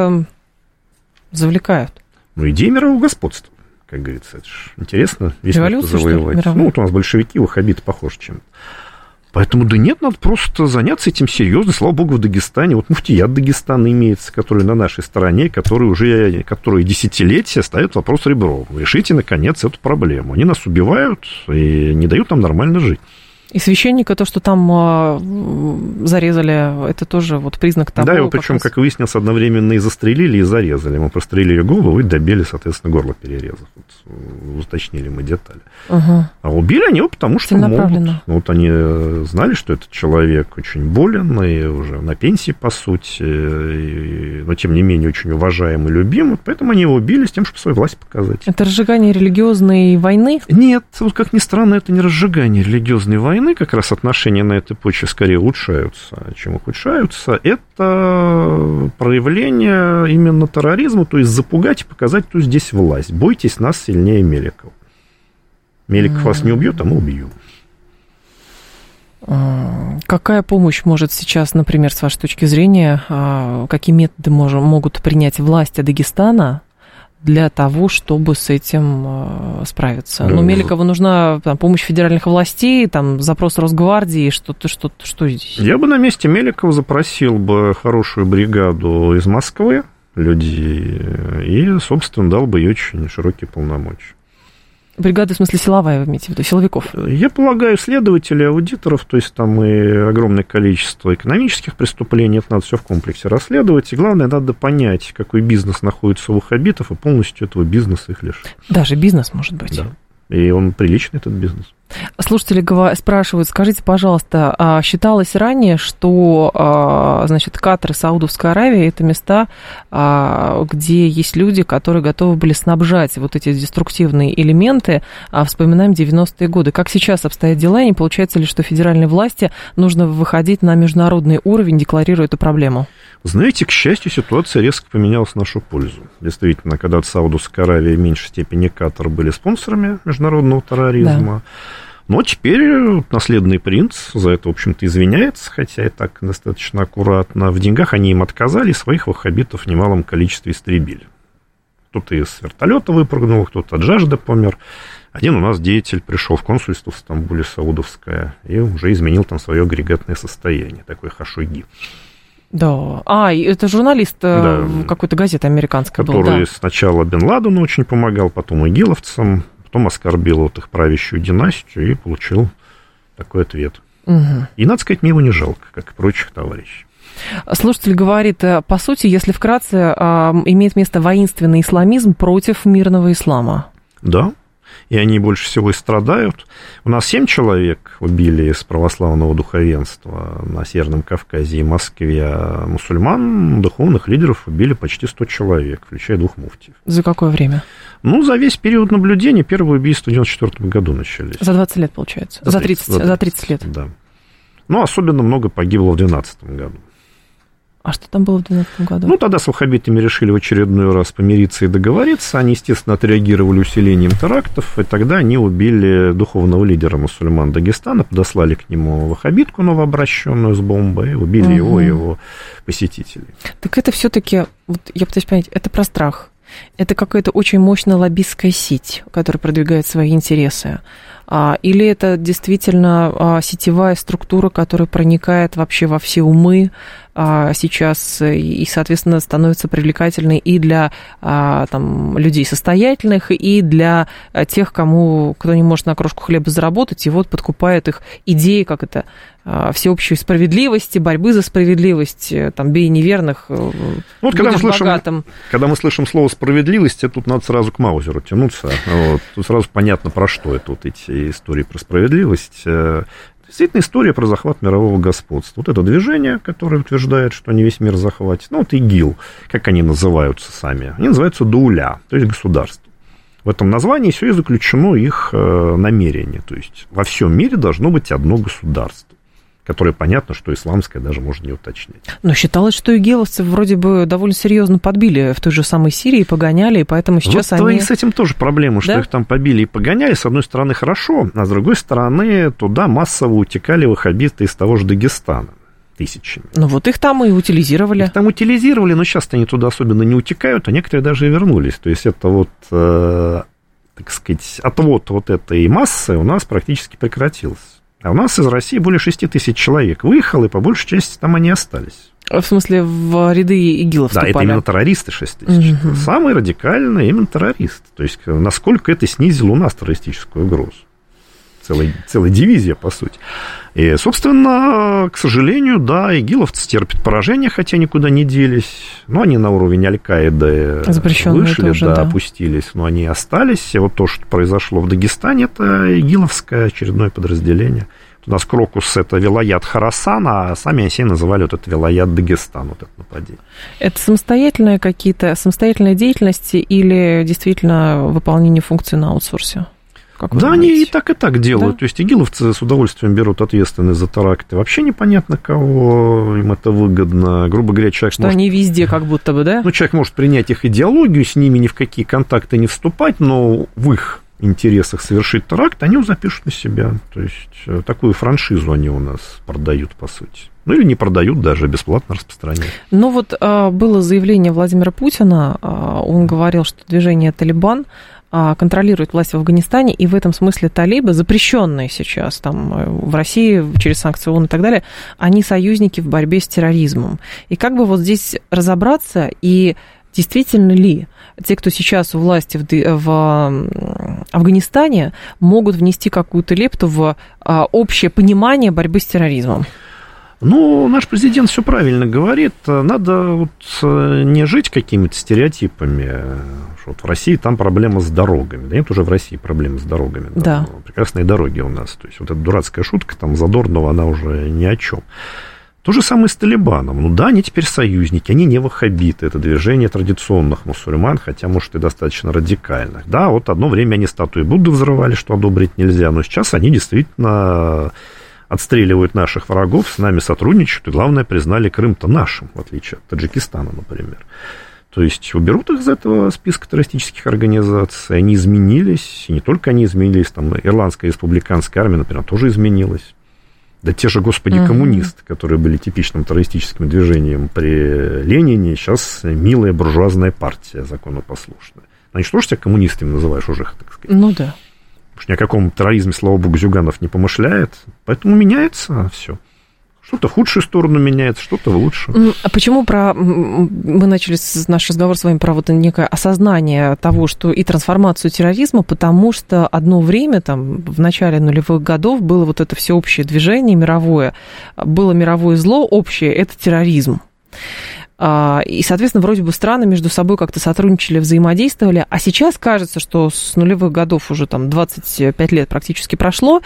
Speaker 5: завлекают?
Speaker 6: Идея мирового господства, как говорится. Это же интересно весь мир завоевать. Вот у нас большевики, ваххабиты похожи чем-то. Поэтому, надо просто заняться этим серьезно. Слава богу, в Дагестане. Вот муфтият Дагестана имеется, который на нашей стороне, которые десятилетия ставят вопрос ребром. Решите, наконец, эту проблему. Они нас убивают и не дают нам нормально жить.
Speaker 5: И священника, то, что там зарезали, это тоже вот признак того...
Speaker 6: Да, его причем, как выяснилось, одновременно и застрелили, и зарезали. Мы прострелили голову и добили, соответственно, горло перерезав. Уточнили мы детали. А убили они его, потому что могут. Они знали, что этот человек очень болен, и уже на пенсии, по сути, но, тем не менее, очень уважаем и любим. Поэтому они его убили с тем, чтобы свою власть показать.
Speaker 5: Это разжигание религиозной войны?
Speaker 6: Нет, как ни странно, это не разжигание религиозной войны. Как раз отношения на этой почве скорее улучшаются, чем ухудшаются. Это проявление именно терроризма, то есть запугать и показать, кто здесь власть. Бойтесь нас сильнее Меликова. Меликов вас не убьет, а мы убьем.
Speaker 5: Какая помощь может сейчас, например, с вашей точки зрения, какие методы могут принять власти Дагестана для того, чтобы с этим справиться? Меликову нужна помощь федеральных властей, запрос Росгвардии, что здесь?
Speaker 6: Я бы на месте Меликова запросил бы хорошую бригаду из Москвы, людей, и, собственно, дал бы ей очень широкие полномочия.
Speaker 5: Бригада, в смысле, силовая, вы имеете в виду, силовиков?
Speaker 6: Я полагаю, следователей, аудиторов, то есть там и огромное количество экономических преступлений, это надо все в комплексе расследовать, и главное, надо понять, какой бизнес находится у ваххабитов, и полностью этого бизнеса их лишить. Даже
Speaker 5: бизнес, может быть?
Speaker 6: Да, и он приличный, этот бизнес.
Speaker 5: Слушатели спрашивают, скажите, пожалуйста, считалось ранее, что, Катар и Саудовская Аравия – это места, где есть люди, которые готовы были снабжать вот эти деструктивные элементы, вспоминаем 90-е годы. Как сейчас обстоят дела, и не получается ли, что федеральной власти нужно выходить на международный уровень, декларируя эту проблему?
Speaker 6: Знаете, к счастью, ситуация резко поменялась в нашу пользу. Действительно, когда Саудовская Аравия в меньшей степени Катар были спонсорами международного терроризма, Но теперь наследный принц за это, в общем-то, извиняется, хотя и так достаточно аккуратно. В деньгах они им отказали, своих ваххабитов в немалом количестве истребили. Кто-то из вертолета выпрыгнул, кто-то от жажды помер. Один у нас деятель пришел в консульство в Стамбуле, Саудовское, и уже изменил там свое агрегатное состояние, такой Хашогги.
Speaker 5: Да. Это журналист какой-то газеты американской был,
Speaker 6: который сначала Бен Ладену очень помогал, потом игиловцам, потом оскорбил вот их правящую династию и получил такой ответ. Угу. И, надо сказать, мне его не жалко, как и прочих товарищей.
Speaker 5: Слушатель говорит, по сути, если вкратце, имеет место воинственный исламизм против мирного ислама.
Speaker 6: Да, и они больше всего и страдают. У нас 7 человек убили из православного духовенства на Северном Кавказе и Москве, а мусульман, духовных лидеров убили почти 100 человек, включая 2 муфтиев.
Speaker 5: За какое время? За
Speaker 6: весь период наблюдения. Первые убийства в 1994 году начались.
Speaker 5: За 20 лет, получается? За 30 лет?
Speaker 6: Да. Особенно много погибло в 2012 году.
Speaker 5: А что там было в 2012 году?
Speaker 6: Тогда с ваххабитами решили в очередной раз помириться и договориться. Они, естественно, отреагировали усилением терактов, и тогда они убили духовного лидера мусульман Дагестана, подослали к нему ваххабитку новообращенную с бомбой, и убили его и его посетителей.
Speaker 5: Так это все-таки, я пытаюсь понять, это про страх. Это какая-то очень мощная лоббистская сеть, которая продвигает свои интересы. Или это действительно сетевая структура, которая проникает вообще во все умы сейчас и, соответственно, становится привлекательной и для людей состоятельных, и для тех, кто не может на крошку хлеба заработать, и подкупает их идеи, всеобщей справедливости, борьбы за справедливость, бей неверных, будешь богатым.
Speaker 6: Когда мы слышим слово «справедливость», тут надо сразу к Маузеру тянуться. Тут сразу понятно, про что это эти истории про справедливость. Действительно, история про захват мирового господства. Это движение, которое утверждает, что они весь мир захватят. ИГИЛ, как они называются сами. Они называются дауля, то есть государство. В этом названии все и заключено их намерение. То есть во всем мире должно быть одно государство, которое, понятно, что исламское даже можно не уточнять.
Speaker 5: Но считалось, что игиловцы вроде бы довольно серьезно подбили в той же самой Сирии, погоняли, и поэтому сейчас они...
Speaker 6: И с этим тоже проблема, что их там побили и погоняли. С одной стороны, хорошо, а с другой стороны, туда массово утекали ваххабиты из того же Дагестана тысячами.
Speaker 5: Их там и утилизировали.
Speaker 6: Их там утилизировали, но сейчас они туда особенно не утекают, а некоторые даже и вернулись. То есть это так сказать, отвод этой массы у нас практически прекратился. А у нас из России более 6 тысяч человек выехало, и по большей части там они остались.
Speaker 5: В смысле, в ряды ИГИЛа вступали?
Speaker 6: Да, это именно террористы 6 тысяч. Угу. Самые радикальные именно террористы. То есть, насколько это снизило у нас террористическую угрозу. Целая дивизия, по сути. И, собственно, к сожалению, игиловцы терпят поражение, хотя никуда не делись. Но они на уровень Аль-Каиды вышли, тоже, опустились, но они остались. И то, что произошло в Дагестане, это игиловское очередное подразделение. У нас Крокус — это вилаят Хорасан, а сами они себя называли это вилаят Дагестан, это нападение.
Speaker 5: Это самостоятельная деятельность или действительно выполнение функций на аутсорсе?
Speaker 6: Они и так делают. Да? То есть игиловцы с удовольствием берут ответственность за теракты. Вообще непонятно, кого им это выгодно. Грубо говоря, человек может...
Speaker 5: они везде как будто бы, да?
Speaker 6: Человек может принять их идеологию, с ними ни в какие контакты не вступать, но в их интересах совершить теракт, они его запишут на себя. То есть такую франшизу они у нас продают, по сути. Или не продают даже, бесплатно распространяют.
Speaker 5: Было заявление Владимира Путина. Он говорил, что движение «Талибан» контролирует власть в Афганистане, и в этом смысле талибы, запрещенные сейчас в России через санкционы и так далее, они союзники в борьбе с терроризмом. И здесь разобраться, и действительно ли те, кто сейчас у власти в Афганистане, могут внести какую-то лепту в общее понимание борьбы с терроризмом?
Speaker 6: Наш президент все правильно говорит. Надо не жить какими-то стереотипами. Что в России там проблема с дорогами. Да нет уже в России проблемы с дорогами.
Speaker 5: Да.
Speaker 6: Прекрасные дороги у нас. То есть эта дурацкая шутка Задорнова, она уже ни о чем. То же самое с Талибаном. Они теперь союзники, они не ваххабиты. Это движение традиционных мусульман, хотя, может, и достаточно радикальных. Одно время они статуи Будды взрывали, что одобрить нельзя. Но сейчас они действительно отстреливают наших врагов, с нами сотрудничают, и, главное, признали Крым-то нашим, в отличие от Таджикистана, например. То есть уберут их из этого списка террористических организаций, они изменились, и не только они изменились, там Ирландская республиканская армия, например, тоже изменилась. Да те же, господи, коммунисты, которые были типичным террористическим движением при Ленине, сейчас милая буржуазная партия законопослушная. Они что ж тебя коммунистами называешь уже, так сказать?
Speaker 5: Ну да.
Speaker 6: Потому что ни о каком терроризме, слава богу, Зюганов не помышляет, поэтому меняется все. Что-то в худшую сторону меняется, что-то в лучшую.
Speaker 5: А почему мы начали наш разговор с вами про вот некое осознание того, что и трансформацию терроризма, потому что одно время, там, в начале нулевых годов было вот это всеобщее движение мировое, было мировое зло общее, это терроризм. И, соответственно, вроде бы страны между собой как-то сотрудничали, взаимодействовали, а сейчас кажется, что с нулевых годов уже там 25 лет практически прошло,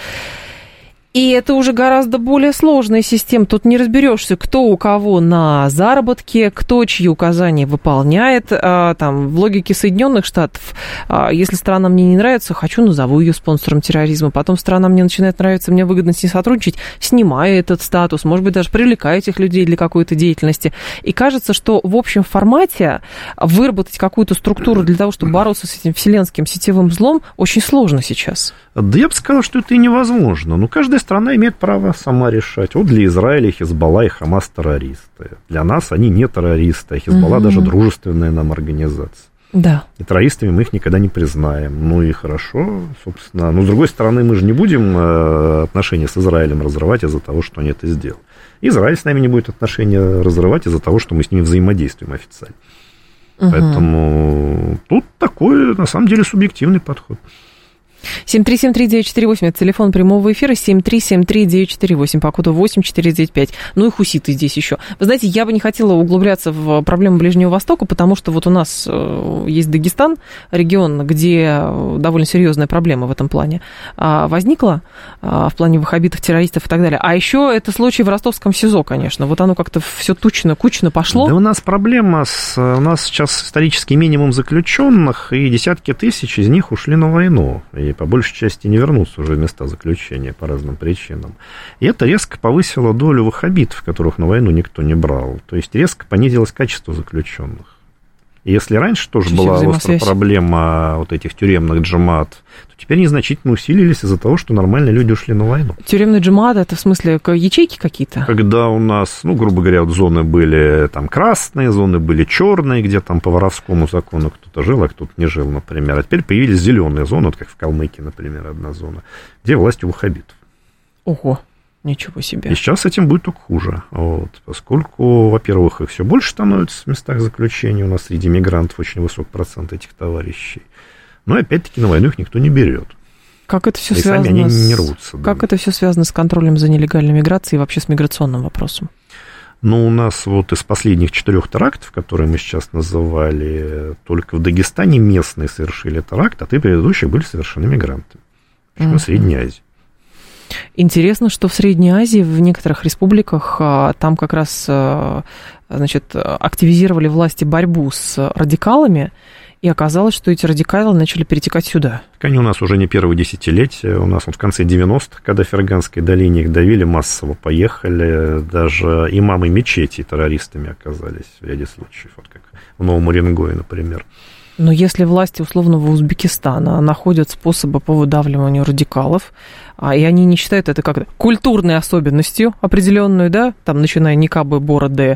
Speaker 5: и это уже гораздо более сложная система. Тут не разберешься, кто у кого на заработке, кто чьи указания выполняет. Там, в логике Соединенных Штатов, если страна мне не нравится, хочу, назову ее спонсором терроризма. Потом страна мне начинает нравиться, мне выгодно с ней сотрудничать, снимаю этот статус, может быть, даже привлекаю этих людей для какой-то деятельности. И кажется, что в общем формате выработать какую-то структуру для того, чтобы бороться с этим вселенским сетевым злом, очень сложно сейчас.
Speaker 6: Да я бы сказал, что это и невозможно. Но каждая страна имеет право сама решать. Вот для Израиля Хизбалла и Хамас террористы. Для нас они не террористы, а Хизбалла даже дружественная нам организация.
Speaker 5: Да.
Speaker 6: И террористами мы их никогда не признаем. Ну и хорошо, собственно. Но с другой стороны, мы же не будем отношения с Израилем разрывать из-за того, что они это сделали. Израиль с нами не будет отношения разрывать из-за того, что мы с ними взаимодействуем официально. Поэтому тут такой, на самом деле, субъективный подход.
Speaker 5: 7373948, это телефон прямого эфира, 7373948, по коду 8495. Ну и хуситы здесь еще. Вы знаете, я бы не хотела углубляться в проблему Ближнего Востока, потому что вот у нас есть Дагестан, регион, где довольно серьезная проблема в этом плане возникла, в плане ваххабитов, террористов и так далее. А еще это случай в ростовском СИЗО, конечно. Вот оно как-то все кучно пошло.
Speaker 6: Да у нас проблема, у нас сейчас исторический минимум заключенных, и десятки тысяч из них ушли на войну. И по большей части не вернутся уже в места заключения по разным причинам. И это резко повысило долю ваххабитов, которых на войну никто не брал. То есть резко понизилось качество заключенных. И если раньше тоже была острая проблема вот этих тюремных джамат, то теперь незначительно усилились из-за того, что нормальные люди ушли на войну.
Speaker 5: Тюремный джамат, это в смысле ячейки какие-то?
Speaker 6: Когда у нас, грубо говоря, вот зоны были там красные, зоны были черные, где там по воровскому закону кто-то жил, а кто-то не жил, например. А теперь появились зеленые зоны, вот как в Калмыкии, например, одна зона, где власть у ваххабитов.
Speaker 5: Ого. Ничего себе.
Speaker 6: И сейчас с этим будет только хуже, поскольку, во-первых, их все больше становится в местах заключения, у нас среди мигрантов очень высок процент этих товарищей, но опять-таки на войну их никто не берет.
Speaker 5: Как это все
Speaker 6: и
Speaker 5: связано?
Speaker 6: Сами они не рвутся.
Speaker 5: Как это все связано с контролем за нелегальной миграцией и вообще с миграционным вопросом?
Speaker 6: Ну, у нас вот из последних 4 терактов, которые мы сейчас называли, только в Дагестане местные совершили теракт, а 3 предыдущих были совершены мигрантами. Причем в Средней Азии.
Speaker 5: Интересно, что в Средней Азии, в некоторых республиках, там как раз, активизировали власти борьбу с радикалами, и оказалось, что эти радикалы начали перетекать сюда.
Speaker 6: Так они у нас уже не первые десятилетия. У нас вот в конце 90-х, когда в Ферганской долине их давили, массово поехали. Даже имамы мечетей террористами оказались в ряде случаев, вот как в Новом Уренгое, например.
Speaker 5: Но если власти условного Узбекистана находят способы по выдавливанию радикалов, и они не считают это как культурной особенностью определенную, да, там, начиная никабы, бороды,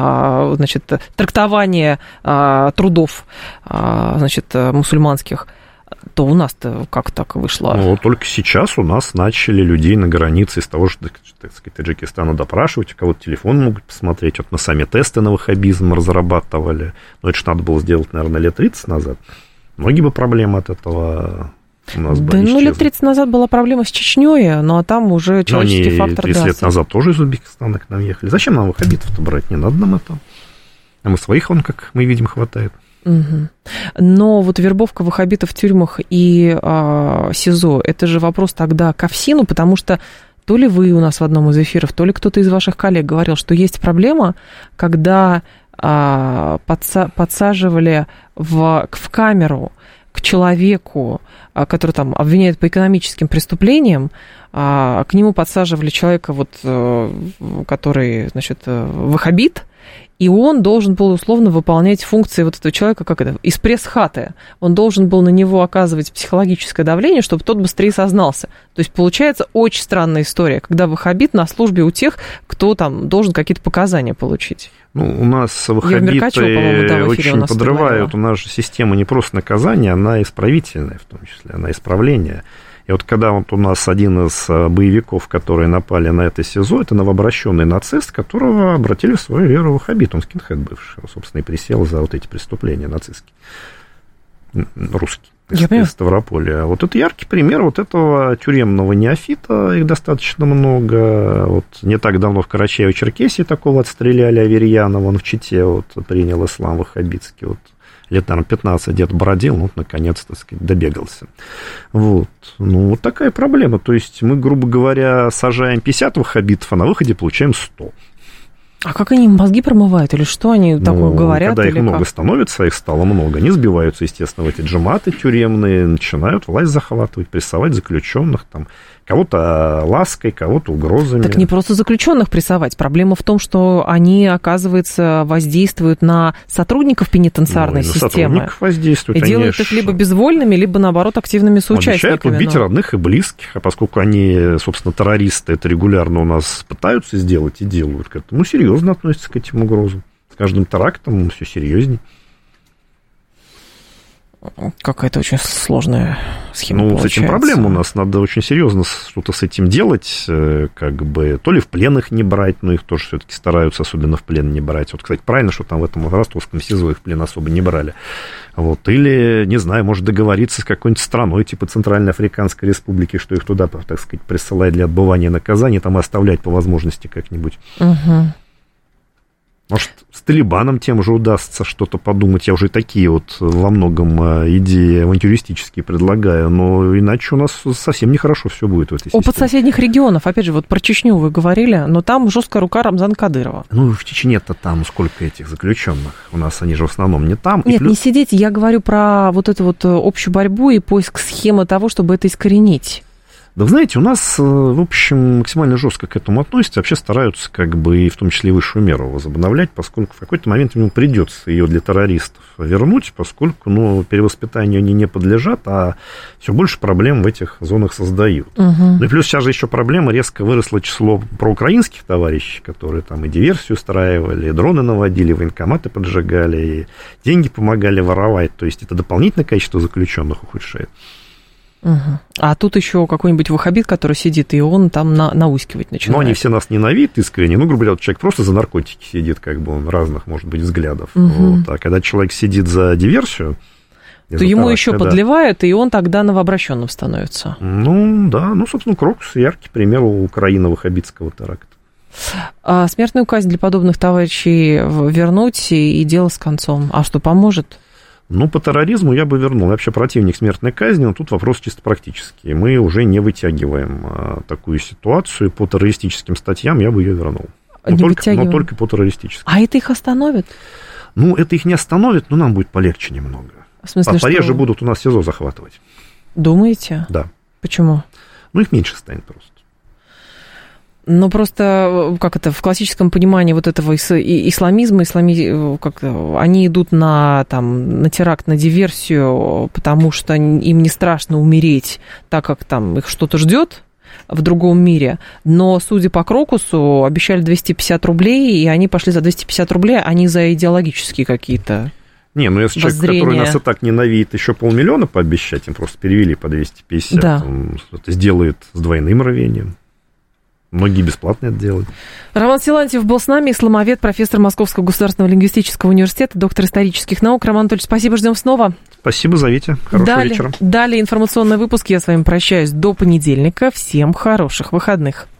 Speaker 5: трактование трудов, мусульманских, то у нас-то как так вышло?
Speaker 6: Ну, только сейчас у нас начали людей на границе из того, что, так сказать, Таджикистана допрашивать, у кого-то телефон могут посмотреть. Вот мы сами тесты на ваххабизм разрабатывали. Но это же надо было сделать, наверное, лет 30 назад. Многие бы проблемы от этого у нас бы исчезли.
Speaker 5: Лет 30 назад была проблема с Чечней, но там уже человеческий фактор...
Speaker 6: 30 лет назад тоже из Узбекистана к нам ехали. Зачем нам ваххабитов-то брать? Не надо нам это. А мы своих, как мы видим, хватает.
Speaker 5: Угу. Но вот вербовка ваххабитов в тюрьмах и СИЗО, это же вопрос тогда к Овсину, потому что то ли вы у нас в одном из эфиров, то ли кто-то из ваших коллег говорил, что есть проблема, когда подсаживали в камеру к человеку, который там обвиняют по экономическим преступлениям, к нему подсаживали человека, который, ваххабит, и он должен был условно выполнять функции вот этого человека, как это, из пресс-хаты. Он должен был на него оказывать психологическое давление, чтобы тот быстрее сознался. То есть получается очень странная история, когда ваххабит на службе у тех, кто там должен какие-то показания получить.
Speaker 6: Ну, у нас ваххабиты очень подрывают. У нас же система не просто наказания, она исправительная в том числе, она исправление. И вот когда вот у нас один из боевиков, которые напали на это СИЗО, это новообращенный нацист, которого обратили в свою веру ваххабит, он скинхед бывший, собственно, и присел за вот эти преступления нацистские, русские. Из Ставрополя. Вот это яркий пример вот этого тюремного неофита, их достаточно много. Вот не так давно в Карачаево-Черкесии такого отстреляли Аверьянова, он в Чите вот принял ислам ваххабитский, вот лет, наверное, 15 где-то бродил, ну, вот, наконец-то, так сказать, добегался. Вот. Ну, вот такая проблема. То есть мы, грубо говоря, сажаем 50 ваххабитов, а на выходе получаем 100.
Speaker 5: А как они мозги промывают, или что они такое говорят?
Speaker 6: Когда их много становится, их стало много, они сбиваются, естественно, в эти джематы тюремные, начинают власть захватывать, прессовать заключенных, там, кого-то лаской, кого-то угрозами.
Speaker 5: Так не просто заключенных прессовать. Проблема в том, что они, оказывается, воздействуют на сотрудников пенитенциарной системы.
Speaker 6: Сотрудников воздействуют.
Speaker 5: И делают их либо безвольными, либо, наоборот, активными соучастниками.
Speaker 6: Обещают убить родных и близких, а поскольку они, собственно, террористы, это регулярно у нас пытаются сделать и делают к этому, серьезно относятся к этим угрозам. С каждым терактом все серьезнее.
Speaker 5: Какая-то очень сложная схема получается.
Speaker 6: С этим проблема у нас. Надо очень серьезно что-то с этим делать. Как бы то ли в плен их не брать, но их тоже все-таки стараются особенно в плен не брать. Вот, кстати, правильно, что там в этом ростовском СИЗО их в плен особо не брали. Вот. Или, не знаю, может договориться с какой-нибудь страной, типа Центральноафриканской Республики, что их туда, так сказать, присылать для отбывания наказания, там и оставлять по возможности как-нибудь.
Speaker 5: Угу.
Speaker 6: Может, с Талибаном тем же удастся что-то подумать. Я уже такие вот во многом идеи авантюристические предлагаю, но иначе у нас совсем нехорошо все будет в этой системе.
Speaker 5: Опыт соседних регионов, опять же, вот про Чечню вы говорили, но там жесткая рука Рамзана Кадырова.
Speaker 6: Ну, в Чечне-то там сколько этих заключенных? У нас они же в основном не там.
Speaker 5: Нет, не сидите, я говорю про вот эту вот общую борьбу и поиск схемы того, чтобы это искоренить.
Speaker 6: Да, вы знаете, у нас, в общем, максимально жестко к этому относятся, вообще стараются, как бы, и в том числе и высшую меру возобновлять, поскольку в какой-то момент ему придется ее для террористов вернуть, поскольку, перевоспитанию они не подлежат, а все больше проблем в этих зонах создают. Угу. Ну и плюс сейчас же еще проблема, резко выросло число проукраинских товарищей, которые там и диверсию устраивали, и дроны наводили, военкоматы поджигали, и деньги помогали воровать, то есть это дополнительное количество заключенных ухудшает.
Speaker 5: Угу. А тут еще какой-нибудь ваххабит, который сидит, и он там наускивать начинает.
Speaker 6: Но они все нас ненавидят искренне. Грубо говоря, человек просто за наркотики сидит, как бы он разных, может быть, взглядов.
Speaker 5: Угу.
Speaker 6: Вот. А когда человек сидит за диверсию,
Speaker 5: то ему еще подливают, и он тогда новообращенным становится.
Speaker 6: Собственно, Крокус — яркий пример украино-ваххабитского теракта.
Speaker 5: А смертную казнь для подобных товарищей вернуть, и дело с концом. А что, поможет?
Speaker 6: По терроризму я бы вернул. Я вообще противник смертной казни, но тут вопрос чисто практический. Мы уже не вытягиваем такую ситуацию. По террористическим статьям я бы ее вернул. Но только по террористическим.
Speaker 5: А это их остановит?
Speaker 6: Это их не остановит, но нам будет полегче немного.
Speaker 5: В смысле,
Speaker 6: пореже будут у нас СИЗО захватывать.
Speaker 5: Думаете?
Speaker 6: Да.
Speaker 5: Почему?
Speaker 6: Их меньше станет просто.
Speaker 5: Просто, в классическом понимании вот этого исламизма, они идут на теракт, на диверсию, потому что им не страшно умереть, так как там их что-то ждет в другом мире. Но, судя по Крокусу, обещали 250 рублей, и они пошли за 250 рублей, а не за идеологические какие-то
Speaker 6: если человек, который нас и так ненавидит, еще 500 000 пообещать, им просто перевели по 250,
Speaker 5: да.
Speaker 6: Он это сделает с двойным рвением. Многие бесплатно это делают.
Speaker 5: Роман Силантьев был с нами, исламовед, профессор Московского государственного лингвистического университета, доктор исторических наук. Роман Анатольевич, спасибо, ждем снова.
Speaker 6: Спасибо, зовите. Хорошего вечера.
Speaker 5: Далее информационный выпуск. Я с вами прощаюсь до понедельника. Всем хороших выходных.